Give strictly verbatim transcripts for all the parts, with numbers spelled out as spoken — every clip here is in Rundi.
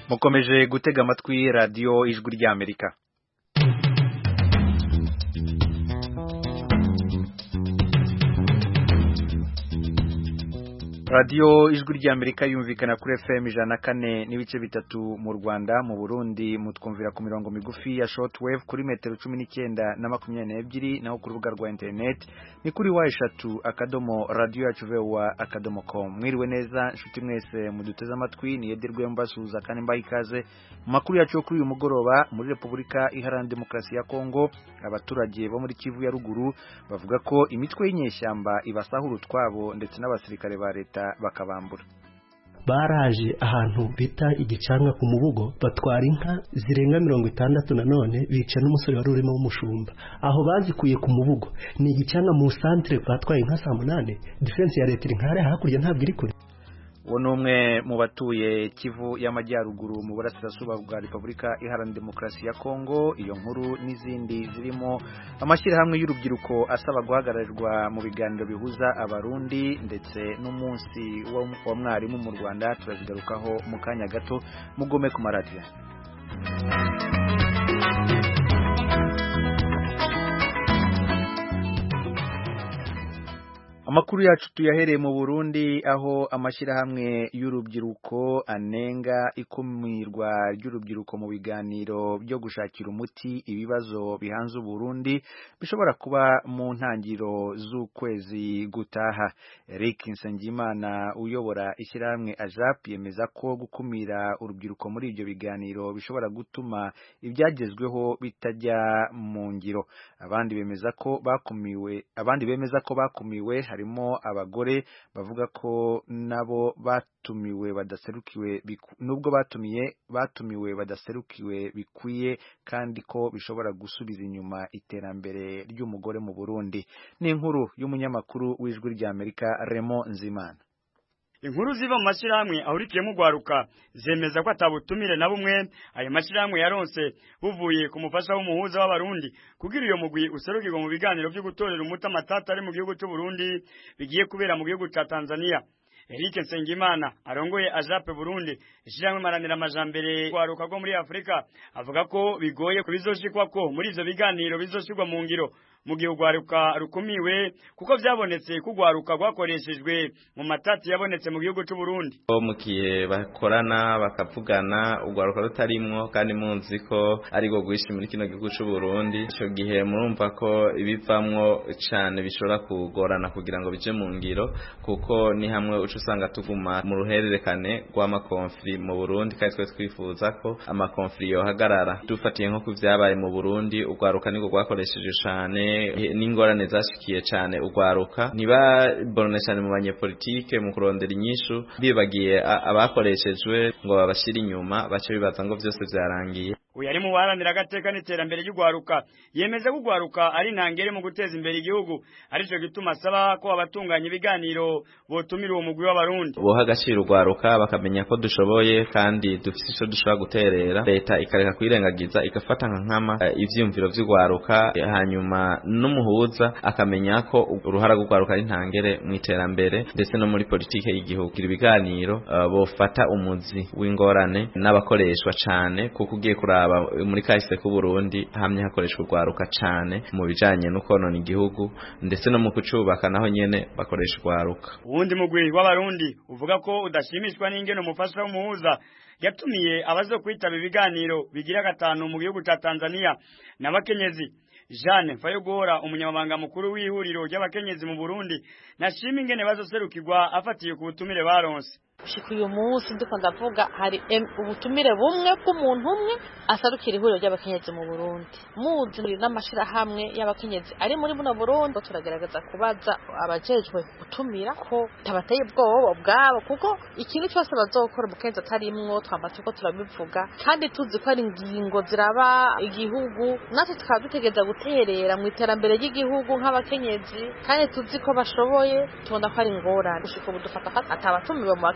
mukomeje gutega amatwi radio ijwi ry'Amerika. Radio ijwi ry'Amerika yumvikana kuri F M ijana na kane n'ibice bitatu mu Rwanda, mu Burundi mutwumvira ku mirongo migufi ya shortwave kuri metero cumi n'icyenda na makumyabiri n'ebyiri, naho ku rubuga rwa internet ni kuri wa eshatu akadomo radio yacu vewa akadomo com. Mwiriwe neza nshuti mwese muduteze amatwi, ni Yedirwe mbasuza kandi mbaye ikaze mu makuru yacu kuri uyu mugoroba. Muri Republika Iharanira Demokarasi ya Kongo, abaturage bo muri Kivu ya ruguru bavuga ko imitwe y'inyeshyamba ibasahura utwabo ndetse n'abasirikare ba leta bakabambura. Baraje ahantu bita igicanwa ku Mubugo batwara inka zirenga mirongo itandatu nanone bica n'umusore wari urimo w'umushumba. Aho bazikuye ku Mubugo ni igicanwa mu centre batwaye inka saa munani, defense ya leta inkare hakurya ntabwo iri kure. Uwo numwe mu batuye Kivu y'Amajyaruguru mu burasirazuba bwa Republika Iharanira Demokarasi ya Kongo. Iyo nkuru n'izindi zirimo amashyirahamwe y'urubyiruko asaba guhagararirwa mu biganiro bihuza abarundi ndetse n'umunsi wa mwarimu mu Rwanda turazigarukaho mu kanya gato. Mugome ku maradiyo. Amakuru yacu tuyahereye mu Burundi, aho amashyirahamwe y'urubyiruko anenga ikumirwa ry'urubyiruko mu biganiro byo gushakira umuti ibibazo bihanze Burundi bishobora kuba mu ntangiro z'ukwezi gutaha. Eric Nsengimana uyobora ishyirahamwe Ajap yemeza ko gukumira urubyiruko muri ibyo biganiro bishobora gutuma ibyagezweho bitajya mu ngiro. Abandi bemeza ko bakumiwe abandi bemeza ko bakumiwe harimo abagore bavuga ko nabo batumiwe badaserukiwe nubwo batumiye batumiwe badaserukiwe bikwiye kandi ko bishobora gusubiza inyuma iterambere ry'umugore mu Burundi. Ni inkuru y'umunyamakuru w'ijwi ry'Amerika Remo Nzimana. Inkuru ziva mu mashyirahamwe ahurikiyemo ugwaruka zemeza ko atabutumire na bumwe ayo mashyirahamwe yaronse buvuye ku mufasha w'umuhuza w'abarundi kugira iyo mugwi userukirwa mu biganiro byo gutorera umuti amatata ari mu gihugu cy'u Burundi bigiye kubera mu gihugu cya Tanzania. Eric Nsengimana arongoye Ajap Burundi ishyirahamwe maranira amajambere ugwaruka rwo muri Afrika avuga ko bigoye kubizoshikwa ko muri ivyo biganiro bizoshirwa mu ngiro mu gihe ugwaruka rukumiwe kuko byabonetse kugwaruka rwakoreshejwe mu matati yabonetse mu gihugu cy'u Burundi. Mu kihe bakorana bakavugana ugwaruka rutarimwo kandi munzi ko ari go gwishi muri kino gihugu cy'u Burundi, ico gihe murumva ko ibivamwo cyane bishobora kugorana kugira ngo bije mu ngiro, kuko ni hamwe ucu usanga tuguma mu ruhererekane rw'amakonfli mu Burundi kandi twe twifuza ko amakonfli yohagarara. Dufatiye nko kuvyabaye mu Burundi, ugwaruka niko rwakoresheje cyane n'ingorane zashikiye cyane ugwaruka ntibabone cyane mu banyepolitike mu kurondera inyishu, bibagiye abakoreshejwe ngo babashira inyuma bace bibaza ngo byose byarangiye. Uyu ari mu baharanira agateka n'iterambere ry'ugwaruka yemeza ko ugwaruka ari ntangere mu guteza imbere igihugu, arico gituma asaba ko abatunganya ibiganiro botumira uwo mugwi w'abarundi boha agaciro ugwaruka bakamenya ko dushoboye kandi dufite ico dushobora guterera. Leta ikareka kwirengagiza igafata nka nkama uh, ivyumviro vy'ugwaruka, hanyuma n'umuhuza akamenya ko uruhara rw'ugwaruka ari ntangere mu iterambere ndetse no muri politike y'igihugu. Ibiganiro uh, bofata umuzi w'ingorane n'abakoreshwa cane, kuko ugiye kuraba muri kahise ku Burundi hamye hakoreshwa ugwaruka cane mu bijanye no konona igihugu ndetse no mu kucubaka naho nyene bakoresha ugwaruka. Uwundi mugwi w'abarundi uvuga ko udashimishwa n'ingene umufasha w'umuhuza yatumiye abazo kwitaba ibiganiro bigira gatanu mu gihugu cya Tanzania n'abakenyezi. Jeanne Fayogora umunyamabanga mukuru w'ihuriro ry'abakenyezi mu Burundi nashima ingene bazoserukirwa afatiye ku butumire baronse. Ushika uyu munsi ndiko ndavuga hari ubutumire bumwe bw'umuntu umwe asarukira ihuriro ry'abakenyezi mu Burundi. Muzi muri n'amashirahamwe y'abakenyezi ari muri buno Burundi turagerageza kubaza abajejwe gutumira ko tabateye ubwoba bwabo, kuko ikintu cyose bazokora umukenzi atarimwo twambaye ko turabivuga kandi tuzi ko ari ingingo ziraba igihugu, natwe tukaba dutegeza guterera mu iterambere ry'igihugu nk'abakenyezi kandi tuzi ko bashoboye, tubona ko ari ingorane. Ushika ubu dufata atabatumiwe mu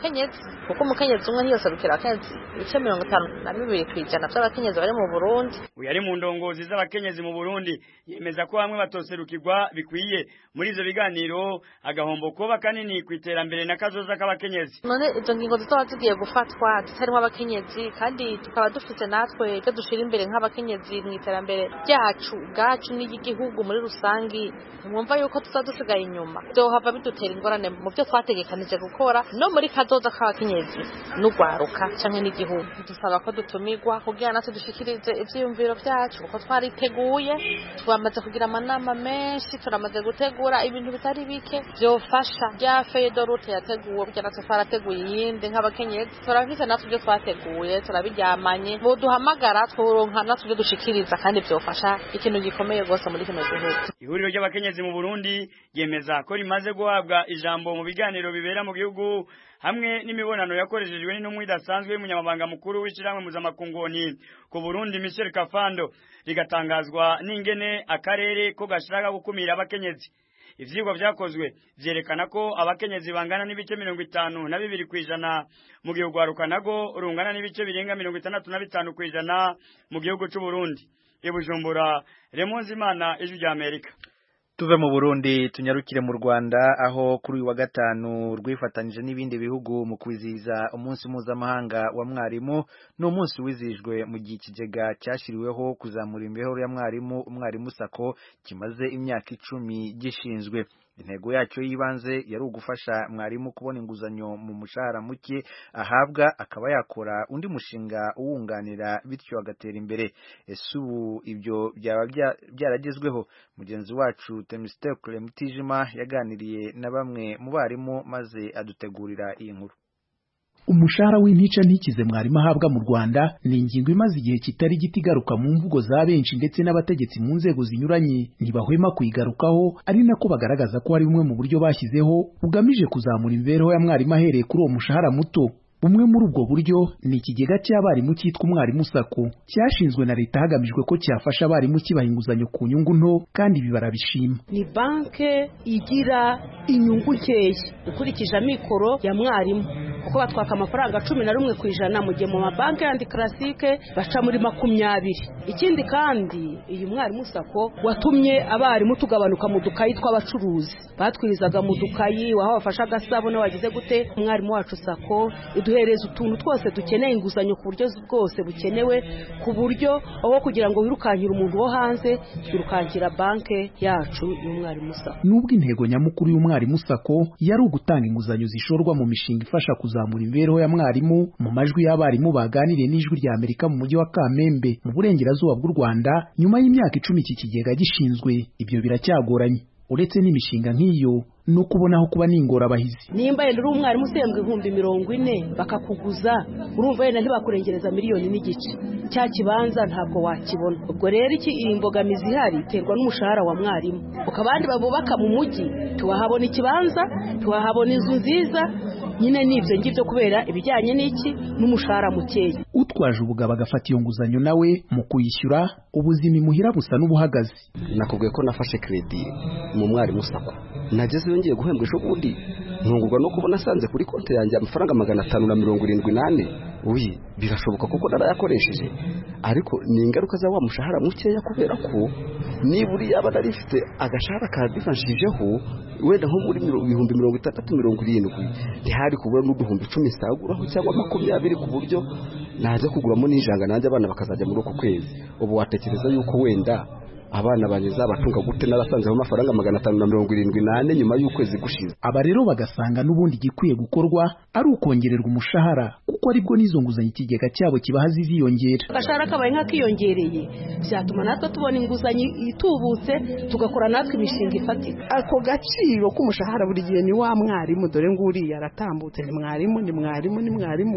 abakenyezi kuko umukenyezi umwe ntiyoserukira abakenyezi ibice mirongo itanu na bibiri kw'ijana by'abakenyezi bari mu Burundi. Uyu ari mu ndongozi z'abakenyezi mu Burundi yemeza ko bamwe batoserukirwa bikwiye muri izo biganiro, agahombo kuba kanini ku iterambere na kazoza k'abakenyezi. None izo ngingo zitaba zigiye gufatwa zitarimo abakenyezi kandi tukaba dufite natwe ibyo dushira imbere nk'abakenyezi mu iterambere ryacu gacu n'igihugu muri rusangi, mwumva yuko tuzadusigaye inyuma byohava bidutera ingorane mu byo twategekanije gukora no muri kazoza k'abakenyezi n'ugwaruka canke n'igihugu. Dusaba ko dutumirwa kugira natwe dushikirize ivyiyumviro vyacu kuko twariteguye, twamaze kugira amanama menshi, turamaze gutegura ibintu bitari bike byofasha bya Fedorute yateguwe kugira natwe twarateguye iyindi nk'abakenyezi, turafise natwe ibyo twateguye turabiryamanye, bo duhamagara tworonka natwe ibyo dushikiriza kandi byofasha ikintu gikomeye gose muri kino gihugu. Ihuriro ry'abakenyezi mu Burundi yemeza ko rimaze guhabwa ijambo mu biganiro bibera mu gihugu hamwe n'imibonano yakoreshejwe n'intumwa idasanzwe y'umunyamabanga mukuru w'ishiramwe muzamakungoni ku Burundi Michel Kafando, rigatangazwa n'ingene akarere ko gashaka gukumira abakenyezi. Ivyigwa vyakozwe vyerekana ko abakenyezi bangana n'ibice mirongo itanu na bibiri kw'ijana mu gihugu gwaruka nago rungana n'ibice birenga mirongo itandatu na bitanu kw'ijana mu gihugu c'u Burundi. I Bujumbura, Remonzi Imana, Ijwi rya Amerika. Tuve mu Burundi tunyarukire mu Rwanda aho kuri uyu wa gatanu rwifatanije n'ibindi bihugu mu kwizihiza umunsi mpuzamahanga wa mwarimu. No munsi wizihijwe mu gihe ikigega cyashiriweho kuzamura imibereho ya mwarimu umwarimu sako kimaze imyaka icumi gishinzwe. Intego yacyo yibanze yari ugufasha mwarimu kubona inguzanyo mu mushahara muke ahabwa akaba yakora undi mushinga uwunganira bityo agatera imbere. Ese ubu ibyo byaba byaragezweho? Mugenzi wacu Temistokle Mutijima yaganiriye na bamwe mu barimu maze adutegurira iyi nkuru. Umushahara w'intica ntikize mwarimu ahabwa mu Rwanda ni ingingo imaze igihe kitari giti igaruka mu mvugo za benshi ndetse n'abategetsi mu nzego zinyuranye, ntibahwema kuyigarukaho, ari nako bagaragaza ko hari bumwe mu buryo bashyizeho bugamije kuzamura imibereho ya mwarimu ahereye kuri uwo mushahara muto. Bumwe muri ubwo buryo ni ikigega cy'abarimu cyitwa umwarimu sako, cyashinzwe na leta hagamijwe ko cyafasha abarimu kibaha inguzanyo ku nyungu nto kandi ibi barabishima. Ni banke igira inyungu nkeya ukurikije amikoro ya mwarimu, kuko batwaka amafaranga cumi na rumwe kw'ijana mu gihe mu mabanki yandi klasike baca muri makumyabiri. Ikindi kandi iyi mwarimu sako watumye abarimu tugabanuka mu dukayi tw'abacuruzi, batwirizaga mu dukayi waho bafasha agasabune wagize gute. Umwarimu wacu sako duhereza utuntu twose dukeneye inguzanyo ku buryo bwose bukenewe, ku buryo aho kugira ngo wirukankire umuntu wo hanze wirukankira banke yacu y'umwarimu sako. Nubwo intego nyamukuru y'umwarimu sako yari ugutanga inguzanyo zishorwa mu mishinga ifasha kuzamura imibereho ya mwarimu, mu majwi y'abarimu baganiriye n'Ijwi rya Amerika mu mujyi wa Kamembe mu burengerazuba bw'u Rwanda, nyuma y'imyaka icumi iki kigega gishinzwe, ibyo biracyagoranye. Uretse n'imishinga nk'iyo no kubonaho kuba n'ingorabahizi. Nimba yenda uri umwarimu usembwa ibihumbi mirongo ine bakakuguza, urumva yenda ntibakurengereza miliyoni n'igice, cya kibanza ntabwo wakibona. Ubwo rero iki imbogamizi ihari iterwa n'umushahara wa mwarimu. Ukabandi babubaka mu mujyi tuwahabona ikibanza, tuwahabona inzu nziza, nyine nibyo ngibyo kubera ibijyanye n'iki n'umushahara mukeya. Utwaje ubugabo agafata iyo nguzanyo nawe mu kuyishyura, ubuzima imuhira busa n'ubuhagaze. Nakubwiye ko nafashe credit mu mwarimu sako, nageze yongeye guhembwa ejo bundi ntungurwa no kubona asanze kuri konti yanjye amafaranga magana atanu na mirongo irindwi n'ane. Uyi birashoboka kuko narayakoresheje, ariko ni ingaruka za wa mushahara mukeya, kubera ko niburi yaba narifite agashahara kadifanshijeho wenda nko muri ibihumbi mirongo itandatu mirongo irindwi, ntihari kubura n'uduhumbi icumi saguraho cyangwa makumyabiri, ku buryo najya kuguramo n'ijanga nanjye abana bakazajya muri uko kwezi. Ubu watekereza yuko wenda abana banje zabatunga gute narasanzeho amafaranga magana atanu na mirongo irindwi n'ane nyuma y'ukwezi gushize. Aba rero bagasanga n'ubundi gikwiye gukorwa ari ukongererwa umushahara, kuko aribwo n'izo nguzanyo ikigega cyabo kibaha ziziyongera. Agashahara kabaye nk'akiyongereye byatuma natwe tubona inguzanyo itubutse, tugakora natwe imishinga ifatika. Ako gaciro k'umushahara buri gihe ni wa mwarimu, dore nguri yaratambutse, ni mwarimu ni mwarimu ni mwarimu.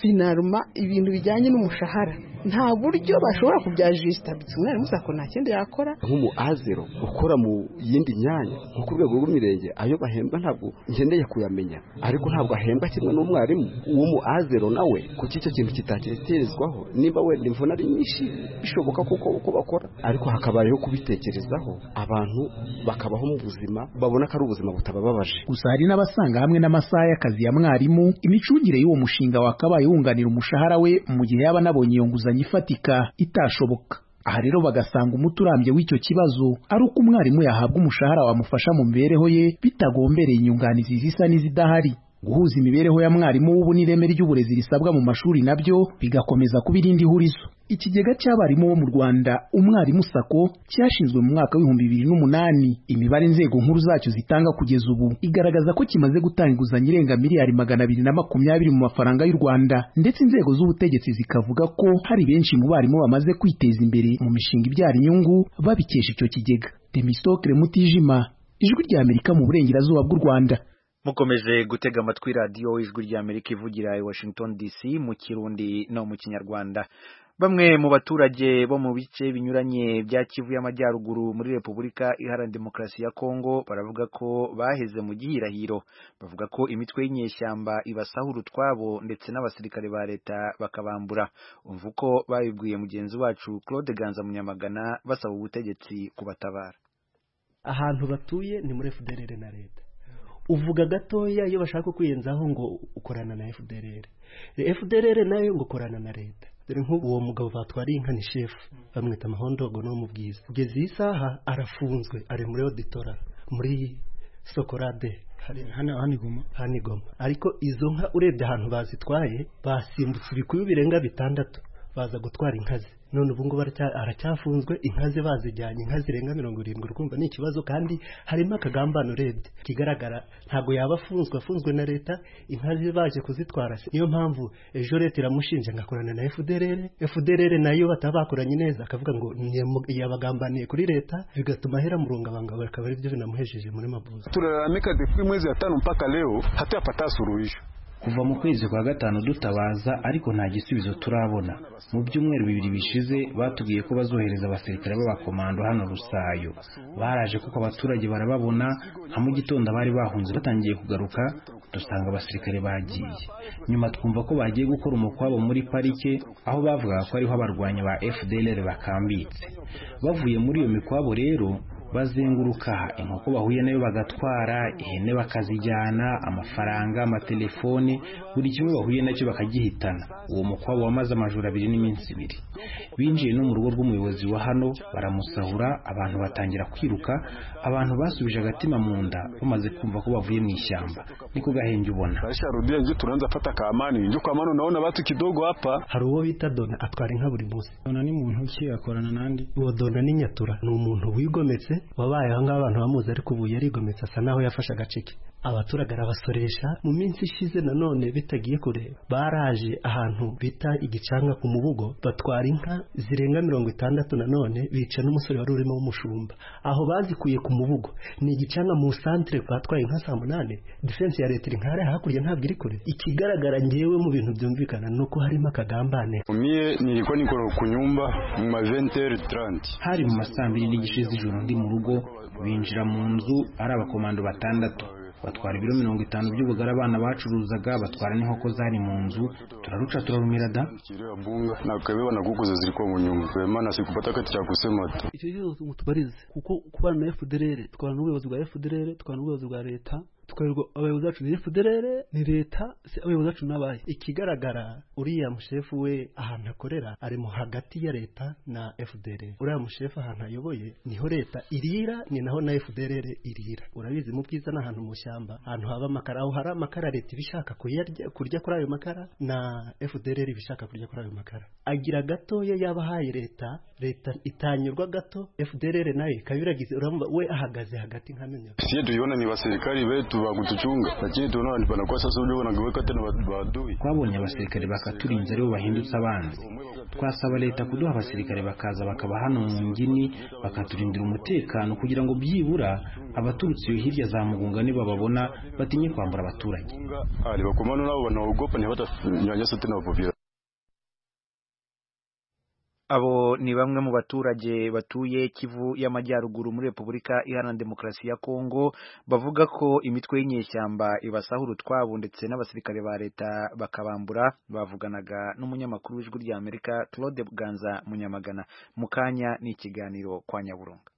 Finalma ibintu bijyanye n'umushahara nta buryo bashobora kubyajista. Umwarimu sako nta kindi yakora. bakora nk'umu azero ukora mu yindi myanya nko ku rwego rw'imirenge ayo bahembwa ntabwo ngendeye kuyamenya ariko ntabwo ahembwa kimwe n'umwarimu w'umu azero nawe kuki icyo kintu kitatekerezwaho niba wenda imvune ari nyinshi bishoboka kuko uko bakora ariko hakabayeho kubitekerezaho abantu bakabaho mu buzima babona ko ari ubuzima butabababaje. Gusa hari n'abasanga hamwe n'amasaha y'akazi ya mwarimu imicungire y'uwo mushinga wakabaye wunganira umushahara we mu gihe yaba anabonye iyo nguzanyo ifatika itashoboka. Aha rero bagasanga umuti urambye w'icyo kibazo ari uko umwarimu yahabwa umushahara wamufasha mu mibereho ye bitagombereye inyunganizi zisa n'izidahari. Guhuza imibereho ya mwarimu w'ubu n'ireme ry'uburezi risabwa mu mashuri nabyo bigakomeza kuba irindi hurizo. Ikigega cy'abarimu bo mu Rwanda umwarimu sako cyashinzwe mu mwaka w'ibihumbi bibiri n'umunani. Imibare inzego nkuru zacyo zitanga kugeza ubu igaragaza ko kimaze gutanga inguzanyo irenga miliyari magana abiri na makumyabiri mu mafaranga y'u Rwanda, ndetse inzego z'ubutegetsi zikavuga ko hari benshi mu barimu bamaze kwiteza imbere mu mishinga ibyara inyungu babikesha icyo kigega. Temistokle Mutijima, Ijwi rya Amerika mu burengerazuba bw'u Rwanda. Mukomeje gutega amatwi radio Ijwi rya Amerika ivugira i Washington D C mu Kirundi no mu Kinyarwanda. Bamwe mu baturage bo mu bice binyuranye bya Kivu y'Amajyaruguru muri Repubulika Iharanira Demokarasi ya Kongo baravuga ko baheze mu gihirahiro. Bavuga ko imitwe y'inyeshyamba ibasahura utwabo ndetse n'abasirikare ba leta bakabambura. Umva uko babibwiye mugenzi wacu Claude Ganza Munyamagana basaba ubutegetsi kubatabara. Ahantu batuye ni muri F D L R na leta. Uvuga gatoya iyo bashaka kwiyenzaho ngo ukorana na F D L R. F D L R nayo ngo ukorana na leta. Dore nk'ubu uwo mugabo batwari inka ni chef bamwita Mahondogo no mu bwiza. Kugeza isaha arafunzwe ari muri auditora muri Sokorade hano hanigoma hanigoma. Ariko izo nka urebye ahantu bazitwaye basimbutse ibikuyu birenga bitandatu baza gutwara inkazi. None ubu ngo aracyafunzwe inkazi bazijyanye inka zirenga mirongo irindwi. Urumva ni ikibazo kandi harimo akagambano urebye kigaragara ntago yabafunzwe afunzwe na leta inkazi baje kuzitwara. Niyo mpamvu ejo leta iramushinja ngakorana na F D L R. F D L R nayo batabakoranye neza akavuga ngo yabagambaniye kuri leta bigatuma hera murunga banga bakaba ari byo binamuhejeje muri mabuza. Tulalamika depuis mwezi wa tano mpaka leo hatuyapata suluhisho. Kuva mu kwezi kwa gatanu dutabaza ariko nta gisubizo turabona. Mu byumweru bibiri bishize batubwiye ko bazohereza abasirikare b'abakomando hano Rusayo. Baraje kuko abaturage barababona nka mu gitondo bari bahunze batangiye kugaruka dusanga abasirikare bagiye. Nyuma twumva ko bagiye gukora umukwabo muri parike aho bavuga ko ariho abarwanya ba F D L R bakambitse. Bavuye muri iyo mikwabo rero bazenguruka inkoko bahuye nayo bagatwara, ihene bakazijyana, amafaranga, amatelefone, buri kimwe bahuye nacyo bakagihitana. Uwo mukwabo wamaze amajoro abiri n'iminsi ibiri. Binjiye no mu rugo rw'umuyobozi wa hano baramusahura, abantu batangira kwiruka, abantu basubije agatima mu nda bamaze kumva ko bavuye mu ishyamba. Niko gahenge ubona. Basharudia nje tunaanza pata kaamani, nje kwa maana naona watu kidogo hapa. Hari uwo bita Dona atwara inka buri munsi. Dona ni muntu ki akorana nandi? Uwo Dona ni Nyatura, ni umuntu wigometse wabaye aho ngaho abantu bamuzi ariko ubu yarigometse asa naho yafashe agaceke. Abaturage arabasoresha mu minsi ishize nanone bitagiye kureba. Baraje ahantu bita igicanka ku Mubugo batwara inka zirenga mirongo itandatu nanone bica n'umusore wari urimo w'umushumba. Aho bazikuye ku Mubugo ni igicanka mu centre batwaye inka saa munani. Defense ya leta inkare hakurya ntabwo iri kure. Ikigaragara ngewe mu bintu byumvikana nuko harimo akagambane. Mie nilikuwa niko ku nyumba mu vingt heures trente. Hari mu masambiri n'igishize ijoro ndi mu rugo binjira mu nzu ari abakomando batandatu. Batwara ibiro mirongo itanu by'ubugara abana bacuruzaga, batwara n'inkoko zari mu nzu, turaruca turarumira da. Na kabewa na kuku zilikuwa mu nyumba. Maana sikupata kati cha kusema tu. Icyo gihe mutubarize kuko kubana na F D L R, tukabana n'ubuyobozi bwa F D L R, tukabana n'ubuyobozi bwa leta. Tukarwa abayobozi bacu ni F D L R ni leta se abayobozi bacu nabaye. Ikigaragara uriya mushefu we ahantu akorera ari mu hagati ya leta na F D L R. Uriya mushefu ahantu ayoboye niho leta irira ni naho na F D L R irira. Urabizi mu bwiza n'ahantu mu shyamba ahantu haba amakara aho hari amakara leta ibishaka kuyarya kurya kuri ayo makara na F D L R ibishaka kurya kuri ayo makara. Agira gato ye yabahaye leta leta itanyurwa gato F D L R nayo kabiragize urumva we ahagaze hagati nkamenya. Sie tuiona ni basirikari betu bagutuchunga lakini tunaona ni banakuwa sasa uje wanagweka tena badui. Twabonye abasirikare bakaturinze aribo bahindutse abanzi. Twasaba leta kuduha abasirikare bakaza bakaba hano mu ngini bakaturindira umutekano kugira ngo byibura abaturutse iyo hirya za Mugunga niba babona batinye kwambura abaturage. Ali bakomano nabo banaogopa ni hata nyanyasa tena bavira. Abo ni bamwe mu baturage batuye Kivu y'Amajyaruguru muri Repubulika Iharanira Demokarasi ya Kongo bavuga ko imitwe y'inyeshyamba ibasahura utwabo ndetse n'abasirikare ba leta bakabambura. Bavuganaga n'umunyamakuru w'Ijwi rya Amerika Claude Bwanza Munyamagana. Mukanya ni ikiganiro kwa Nyaburunga.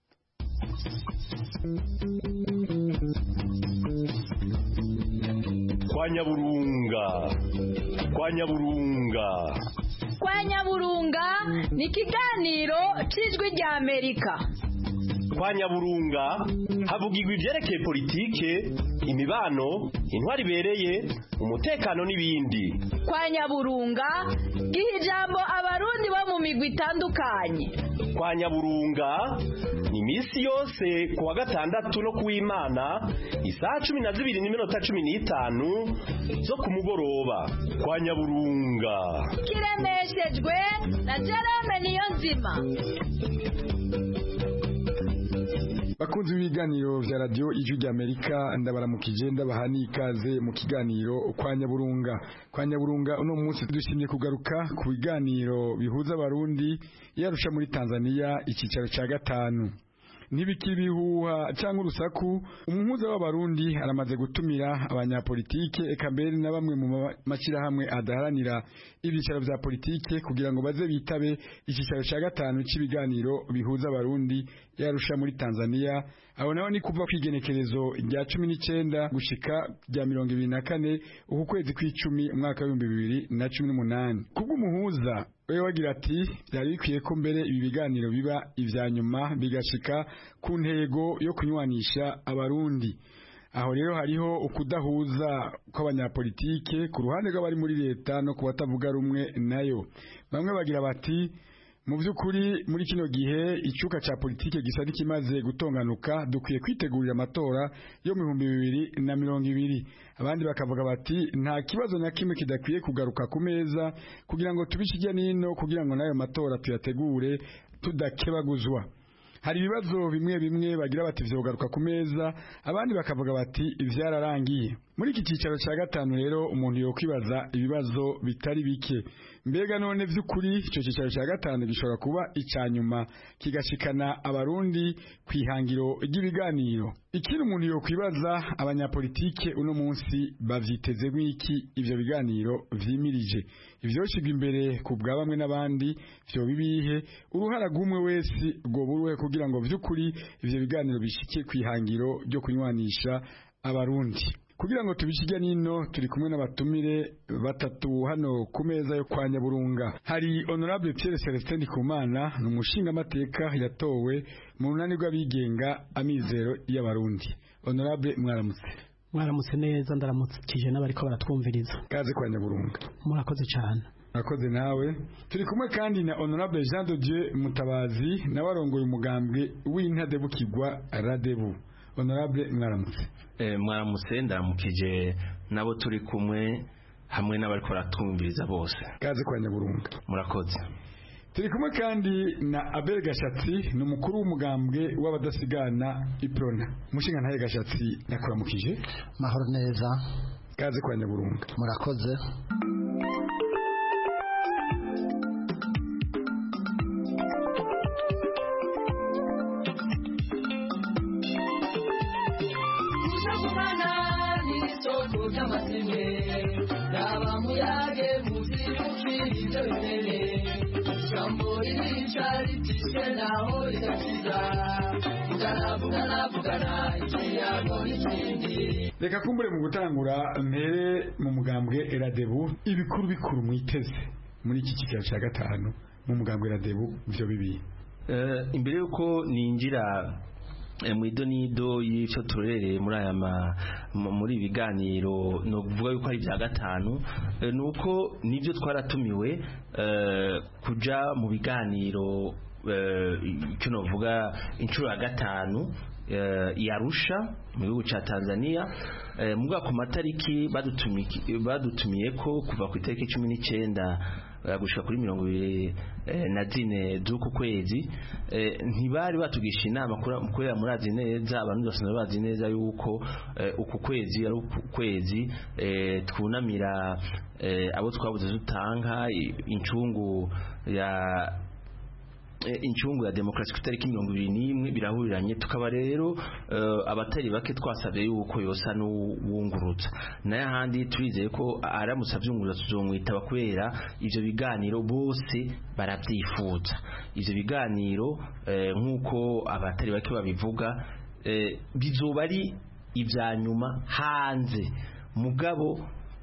Kwa Nyaburunga Kwa Nyaburunga Kwa Nyaburunga ni ikiganiro cy'Ijwi rya Amerika. Kwa Nyaburunga havugirwa ivyerekeye politike, imibano, intwari ibereye, umutekano n'ibindi. Kwa Nyaburunga giha ijambo abarundi bo mu migwi itandukanye. Kwa Nyaburunga ni imisi yose kuwa gatandatu no kuw'Imana isaha cumi na zibiri n'iminota cumi n'itanu zo ku mugoroba. Kwa Nyaburunga kiremeshejwe na Jerome Niyonzima. Bakunzi b'ibiganiro vya radio Ijwi rya Amerika, ndabaramukije ndabahani ikaze mu kiganiro Kwa Nyaburunga. Kwa Nyaburunga uno munsi dushimye kugaruka ku biganiro bihuza abarundi yarusha muri Tanzania ikicaro ca gatanu. Ntibikibihuha cyangwa urusaku, umuhuza w'abarundi aramaze gutumira abanyapolitike eka mbere na bamwe mu mashirahamwe adaharanira ibicaro vya politike kugira ngo baze bitabe ikicaro ca gatanu cy'ibiganiro bihuza abarundi yarusha muri Tanzania. Abo nabo ni kuva kwigenekerezo rya cumi n'icenda gushika rya mirongo ibiri na kane uku kwezi kw'icumi umwaka w'ibihumbi bibiri na cumi n'umunani. Kubw'umuhuza we wagira ati byari bikwiye ko mbere ibi biganiro biba ivya nyuma bigashika ku ntego yo kunywanisha abarundi. Aho rero hariho ukudahuza kw'abanyapolitike ku ruhande rw'abari muri leta no kubatavuga rumwe nayo. Bamwe bagira bati mu by'ukuri muri kino gihe icuka ca politike gisa n'ikimaze gutonganuka, dukwiye kwitegurira amatora yo mu bihumbi bibiri na mirongo ibiri. Abandi bakavuga bati nta kibazo na kimwe kidakwiye kugaruka ku meza kugira ngo tubishije nino kugira ngo nayo matora tuyategure tudakebaguzwa. Hari ibibazo bimwe bimwe bagira bati vyogaruka ku meza, abandi bakavuga bati ivyararangiye. Muri iki cicaro ca gatanu rero umuntu yo kwibaza ibibazo bitari bike. Mbega none vy'ukuri ico cicaro ca gatanu gishobora kuba icanyuma kigashikana abarundi kwihangiro ry'ibiganiro? Ikindi umuntu yo kwibaza, abanyapolitike uno munsi bavyiteze mwiki ivyo biganiro vyimirije? Ivyoshigwa imbere ku bwa bamwe n'abandi vyo bibihe, uruhara gumwe wese go buruhe kugira ngo vy'ukuri ivyo biganiro bishike kwihangiro ryo kunywanisha abarundi. Kugira ngo tubishije nino turi kumwe n'abatumire batatu hano ku meza yo Kwa Nyaburunga. Hari Honorable Pierre Celestin Ndikumana, n'umushinga amateka yatowe mu runani rw'abigenga Amizero y'Abarundi. Honorable mwaramutse. Mwaramutse neza, ndaramukije n'abariko baratwumviriza. Kaze Kwa Nyaburunga. Murakoze cyane. Murakoze nawe. Turi kumwe kandi na Honorable Jean de Dieu Mutabazi, nawe arongoye umugambwe w'Intadebukirwa Radebu. Honorable mwaramutse. Eh mwaramutse ndaramukije nabo turi kumwe hamwe n'abariko baratwumviriza bose. Kaze Kwa Nyaburunga. Murakoze. Turi kumwe kandi na Abel Gashatsi, n'umukuru w'umugambwe w'abadasigana Iprona. Mushinga ntaye Gashatsi nakuramukije. Mahoro neza. Kaze Kwa Nyaburunga. Murakoze. Reka kumbure mu gutangura mpere mu mugambwe Eradebu, ibikuru bikuru mwiteze muri iki kicaro ca gatanu mu mugambwe Eradebu vyo bibi. Eh imbere yuko ninjira mu idonido y'icyo turereye muri aya muri ibiganiro no kuvuga yuko ari bya gatanu, nuko nivyo twaratumiwe kuja mu biganiro icyo novuga inshuro ya gatanu yarusha mu gihugu ca Tanzania mu bwa ku matariki badutumiye ko kuva ku itariki cumi n'icenda gushika kuri mirongo ibiri na zine z'uku kwezi. Ntibari batugisha inama kubera murazi neza, abantu bose bazi neza yuko uku kwezi ari ukwezi twunamira abo twabuze dutanka incungu ya incungu ya demokarasi ku itariki mirongo ibiri n'imwe birahuriranye tukaba rero abatari bake twasabye yuko yosa n'uwungurutsa nayo ahandi turizeye ko aramutse abyungurutsa tuzomwitaba kubera ivyo biganiro bose barabyifuza ivyo biganiro nk'uko abatari bake babivuga bizoba ari ibya nyuma hanze mugabo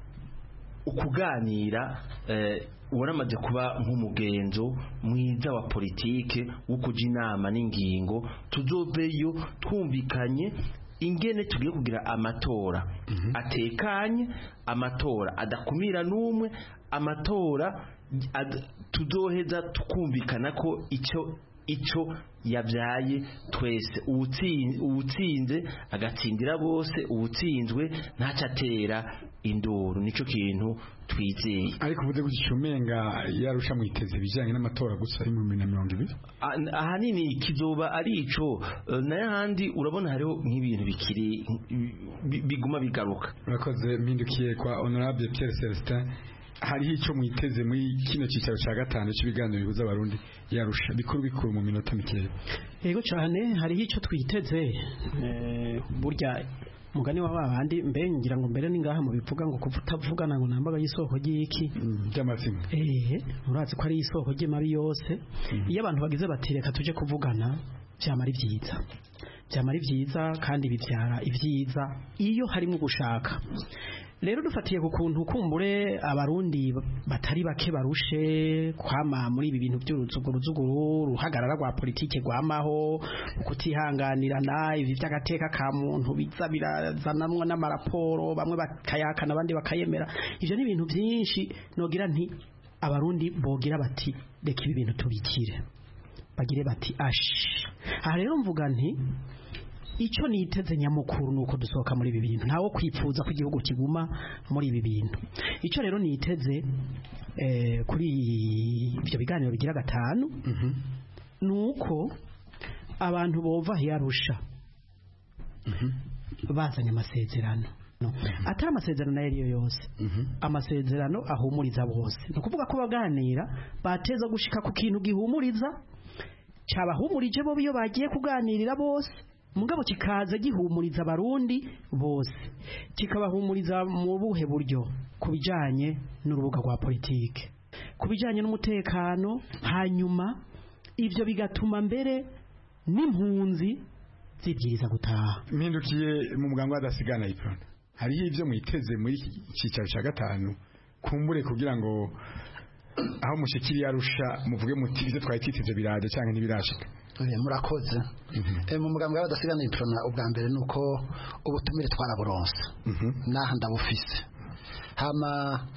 ukuganira waramaze kuba nk'umugenzo mwiza wa politike wo kuja inama n'ingingo tuzoveyo twumvikanye ingene tugiye kugira amatora mm-hmm. atekanye amatora adakumira n'umwe amatora ad, tuzoheza tukumvikana ko icyo icyo yabyaye twese uwutsinze agatsindira bose uwutsinzwe ntacatera induru nico kintu twizeye ariko uvuze gucumenga yarusha mwiteze bijanye n'amatora gusa ari mu bibiri na mirongo ibiri ahanini kizoba ari ico nayo handi urabona hariho nk'ibintu bikiri biguma bigaruka urakoze mpindukiye kwa honorable Pierre Celestin hariho icyo mwiteze muri kino cyicaro cya gatanu cy'ibiganiro bihuza abarundi yarusha bikuru bikuru mu minota mikeya yego cyane hariho icyo twiteze burya mugani wa babandi mbe ngira ngo mbere ningaha mu bivuga ngo kuvutavugana ngo nambaga y'isoko y'iki by'amazima eh urazi ko ari isoko y'amabi yose iyo abantu bagize batireka tuje kuvugana byamara ibyiza byamara ibyiza kandi bibyara ibyiza iyo harimo gushaka rero dufatiye ku kuntu kumbure abarundi batari bake barushe kwama muri ibi bintu by'uruzuguruzuguru ruhagarara rwa politike rwamaho kutihanganirana ibi by'agateka ka muntu biza birazananwa n'amaraporo bamwe bakayakana abandi bakayemera ivyo ni ibintu byinshi nogira nti abarundi bogira bati reka ibi bintu tubikire bagire bati ash aha rero mvuga nti icyo niteze nyamukuru nuko dusohoka muri ibi bintu ntawo kwipfuza ko igihugu kiguma muri ibi bintu icyo rero niteze eh, kuri ibyo biganiro bigira gatanu mm-hmm. nuko abantu bova yarusha mm-hmm. bazanye amasezerano no. mm-hmm. atari amasezerano yariyo yose mm-hmm. amasezerano ahumuriza bose no kuvuga ko baganira bateza gushika ku kintu gihumuriza cyabahumurije bo biyo bagiye kuganirira bose mugabo kikaza gihumuriza abarundi bose kikabahumuriza mu buhe buryo kubijanye n'urubuga rwa politike kubijanye n'umutekano hanyuma ivyo bigatuma mbere n'impunzi zibwiriza gutaha mpindukiye mu mugango wadasigana ipron hariho ivyo mwiteze muri cicaro ca gatanu kumbure kugira ngo aho mushikiri yarusha muvuge muti ivyo twayititeze biraje canke ntibirashika murakoze mu mugambi w'abadasigana iprona ubwa mbere nuko ubutumire twaraburonse naha ndabufise hama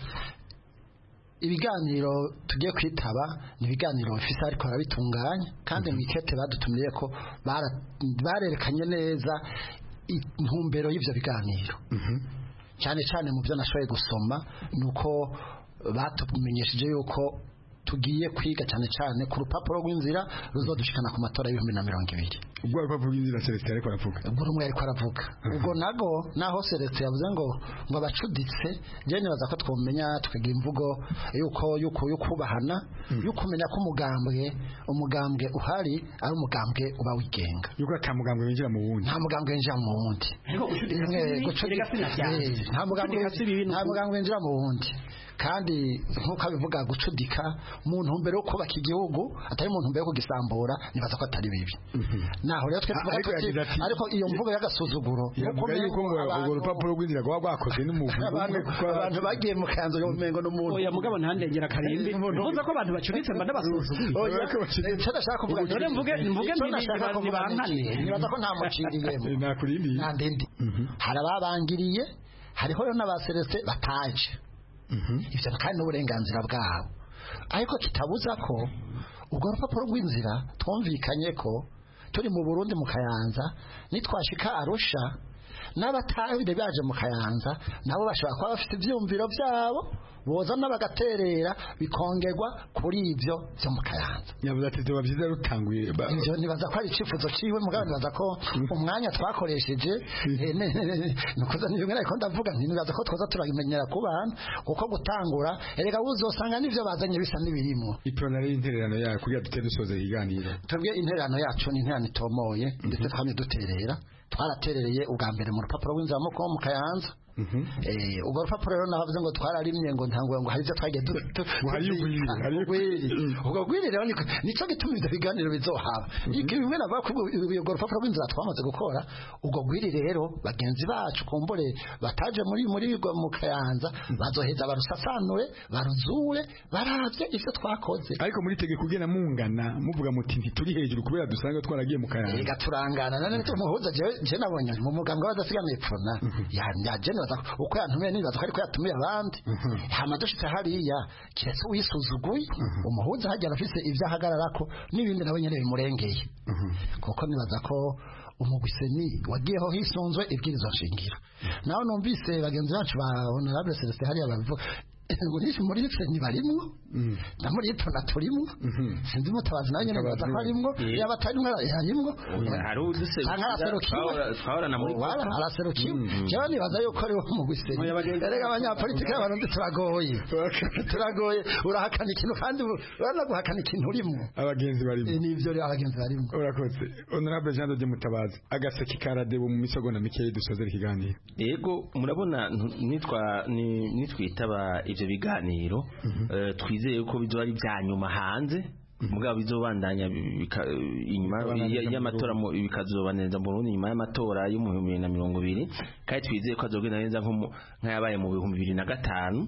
ibiganiro tugiye kwitaba ni ibiganiro bifise ariko barabitunganya kandi mu ikete badutumiye ko barerekanye neza intumbero y'ivyo biganiro cyane cyane mu byo nashoboye gusoma nuko batumenyesheje yuko tugiye kwiga cyane cyane ku rupapuro rw'inzira ruzodushikana ku matora y'ibihumbi na mirongo ibiri ubwo rupapuro rw'inzira Celestin ariko aravuga ubwo rumwe ariko aravuga ubwo nago naho Celestin yavuze ngo ngo abacuditse je nibaza ko twomenya tukagira imvugo yuko yuko yukubahana yukumenya ko umugambwe umugambwe uhari ari umugambwe uba wigenga yuko atamugambwe winjira mu wundi nta mugambwe winjira mu wundi nta mugambwe nta mugambwe winjira mu wundi kandi nkuko abivuga gucudika mu ntumbero yo kubaka igihugu atari mu ntumbero yo kugisambura nibaza ko atari bibi naho rero twe tuvuga tuti ariko iyo mvugo y'agasuzuguro yavuga yuko ngo urupapuro rw'inzira rwa rwakoze n'umuvugo umwe kuko abantu bagiye mu kanzo yo mengo n'umuntu oya mugabo ntandengera karimbi uvuze ko abantu bacuditse mba ndabasuzuguye oya cyo ndashaka kuvuga none mvuge mvuge ntibankane nibaza ko nta muciriyemo nakurindi nandindi harababangiriye hariho n'abaserese bataje ibyo kandi n'uburenganzira bwabo ariko kitabuza ko ubwo rupapuro rw'inzira twumvikanye ko turi mu Burundi mu Kayanza nitwashika Arusha n'abatari baje mu Kayanza nabo bashobora kuba bafite ivyumviro byabo bozana bagaterera bikongerwa kuri ivyo byo mu Kayanza nyabuze ati byo byiza rutanguye ivyo nibaza ko ari icifuzo ciwe mugabo nibaza ko umwanya twakoresheje nukoza ni bimwe ariko ndavuga nti nibaza ko twoza turabimenyera ku bana kuko gutangura erega uzosanga nivyo bazanye bisa n'ibirimo iprona ari intererano yayo kugira dute dusoze iganiro twebwe intererano yacu ni intererano itomoye ndetse twamye duterera twaraterereye ubwa mbere mu rupapuro rw'inzira mu Kayanza eh ubwo rupapuro rero nabavuze ngo twararimye ngo ntango ngo hari ivyo twagiye ubwo gwiri rero nico gituma ivyo biganiro bizohaba iki bimwe nava ku ubwo rupapuro rw'inzira twamaze gukora ubwo gwiri rero bagenzi bacu kumbure bataje muri muri mu Kayanza bazoheza barusasanure baruzure baravye ivyo twakoze ariko muri tege kugena mungana muvuga muti ntituri hejuru kubera dusanga twaragiye mu Kayanza ega turangana nane tumuhuza je je nabonye mu mugambwe badasigamye prona ya yaje uko yantumiye nibaza ko ariko yatumiye abandi hama dushitse hariya kiretse wisuzuguye umuhuza hajya afise ivyo ahagararako n'ibindi nabo nyene bimurengeye kuko nibaza ko umugwiseni wagiyeho hisunzwe ibwirizo shingiro naho numvise bagenzi bacu ba honorable Celestin hariya bavuga ngo nishi muri ni barimwo na muri ipona turimo sinzi mutabazi nayo nyene baza kwarimwo yabatarimo yarimwo hari uduse twahora na muri wala araseruki cyane nibaza yuko ari wo mu gusenya erega abanyapolitike barundi turagoye turagoye urahakana ikintu kandi urana guhakana ikintu urimo abagenzi barimo nivyo rero abagenzi barimo urakoze honorable Jean de Mutabazi agaseke karade mu misogonda mikeyi dusozera ikiganiro yego murabona nitwa nitwitaba ivyo biganiro twizeye ko bizo ari byanyuma hanze mugabo bizobandanya inyuma y'amatora bikazobaneza mu Burundi nyuma y'amatora yo mu bihumbi bibiri na mirongo ibiri kandi twizeye ko azogenda neza nko nk'ayabaye mu bihumbi bibiri na gatanu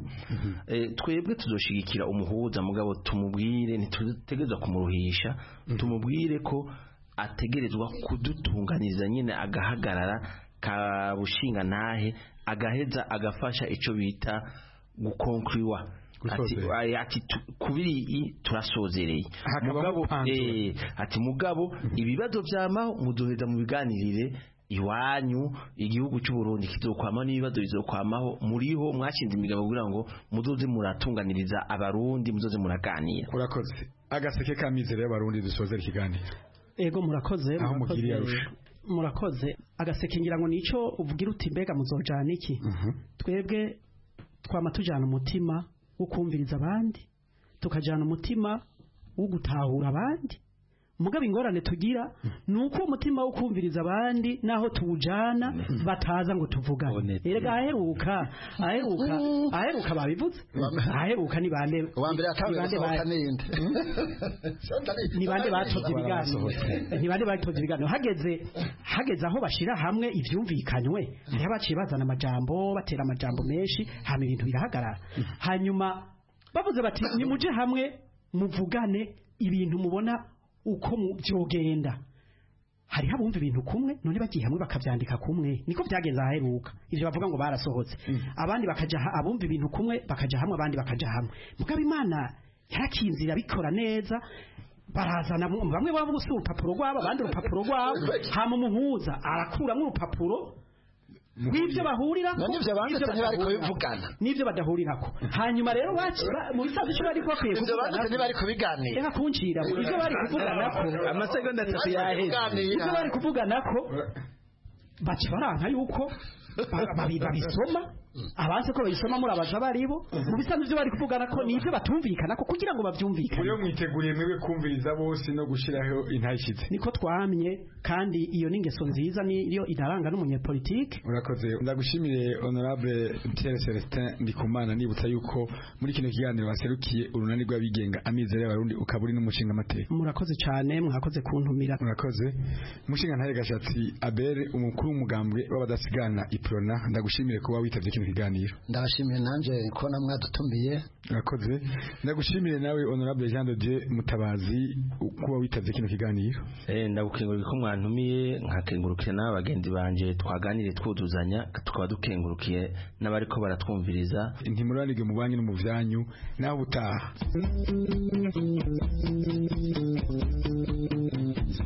twebwe tuzoshigikira umuhuza mugabo tumubwire ntitutegerezwa kumuruhisha tumubwire ko ategerezwa kudutunganiriza nyine agahagarara kabushinga nahe agaheza agafasha ico bita gukonkriwa ati ati kubiri turasozereye mugabo eh ati mugabo ibibazo vyama muzoheza mu biganirire iwanyu igihugu cy'u Burundi kizokwama n'ibibazo bizokwamaho muriho mwashinze imigabo kugira ngo muzoze muratunganiriza abarundi muzoze muraganira urakoze agaseke kamizere y'abarundi dusozera ikiganiro ego murakoze aho mugiriye murakoze agaseke ngira ngo nico uvugira uti mbega muzojana iki twebwe twama tujana umutima wo kumviriza abandi tukajana umutima wo gutahura abandi mugabe ingorane tugira nuko umutima wo kumviriza abandi naho tuwujana bataza ngo tuvugane erega aheruka aheruka aheruka babivuze aheruka ni bande wa mbere atabande bakaninde ni bande batoze ibiganiro ni bande batoze ibiganiro hageze hageze aho bashira hamwe ivyumvikanywe niho baciye bazana amajambo batera amajambo menshi hama ibintu birahagarara hanyuma bavuze bati ni muje hamwe muvugane ibintu mubona uko byogenda hari habumva ibintu kumwe none bagiye hamwe bakavyandika kumwe niko byagenza aheruka ivyo bavuga ngo barasohotse abandi bakaja abumva ibintu kumwe bakaja hamwe abandi bakaja hamwe mugabo Imana yarakinzira bikora neza barazana bamwe baba gusa urupapuro rwabo abandi urupapuro rwabo hama umuhuza arakuramo urupapuro w'ibyo bahurira n'ibyo banditse ntibari kubivugana n'ibyo badahurirako hanyuma rero bakira mu bisazo cyo bari bakwiye kuvugana ntibari kubiganira reka kuncira ibyo bari kuvuganako amasegonda atatu yaheze ibyo bari kuvuganako baci baranka yuko babisoma abanze ko bayisoma muri abaza baribo mu bisanzwe byo bari kuvugana ko nibyo batumvikana ko kugira ngo bavyumvikane uyo mwiteguriye mwebwe kumviriza bose no gushiraho intashitse niko twamye kandi iyo ningeso nziza niyo idaranga n'umunyepolitike urakoze ndagushimire honorable Pierre Celestin Ndikumana nibutsa yuko muri kino kiganiro baserukiye urunani rw'abigenga amizero y'abarundi ukaburi n'umushinga amateka murakoze cyane mwakoze kuntumira murakoze umushinga ntaye gashatsi Abel umukuru w'umugambwe w'abadasigana iprona ndagushimire kuba witavye kino kiganiro ndabashimiye nanje ko namwe dutumbiye urakoze ndagushimire nawe honorable Jean de Dieu Mutabazi kuba witavye kino kiganiro eh ndagukengurukira ko mwantumiye nkakengurukira nawe bagenzi banje twaganire twuduzanya tukaba dukengurukiye n'abariko baratwumviriza ntimuranige mu banki no mu vyanyu naho butaha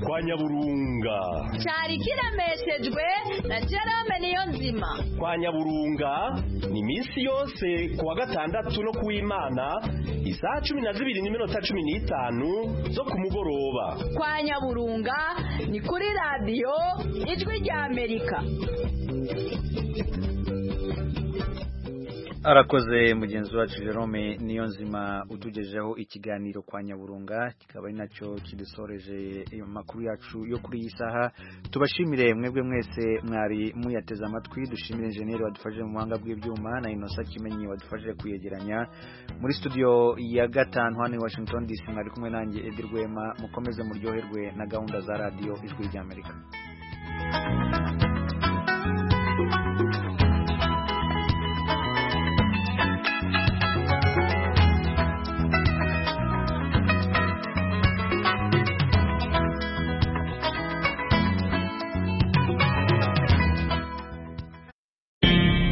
kwa Nyaburunga. Cyari kiremeshejwe na Jerome Niyonzima. Kwa Nyaburunga ni minsi yose kuwa gatandatu no kuw'Imana isaha cumi na zibiri n'iminota cumi n'itanu zo ku mugoroba. Kwa Nyaburunga ni kuri radio Ijwi rya Amerika. Arakoze mugenzi wacu Jerome Niyonzima utugejeho ikiganiro kwa Nyaburunga, kikaba ari nacyo kidusoreje amakuru yacu yo kuri iyi saha. Tubashimire mwebwe mwese mwari muyateze amatwi, dushimire engineer wadufashije mu buhanga bw'ibyuma na Innocent Kimenyi wadufashije kuyegeranya. Muri studio ya gatanu hano i Washington D C mwari kumwe nanjye Edir Rwema. Mukomeze muryoherwe na gahunda za radio Ijwi rya Amerika.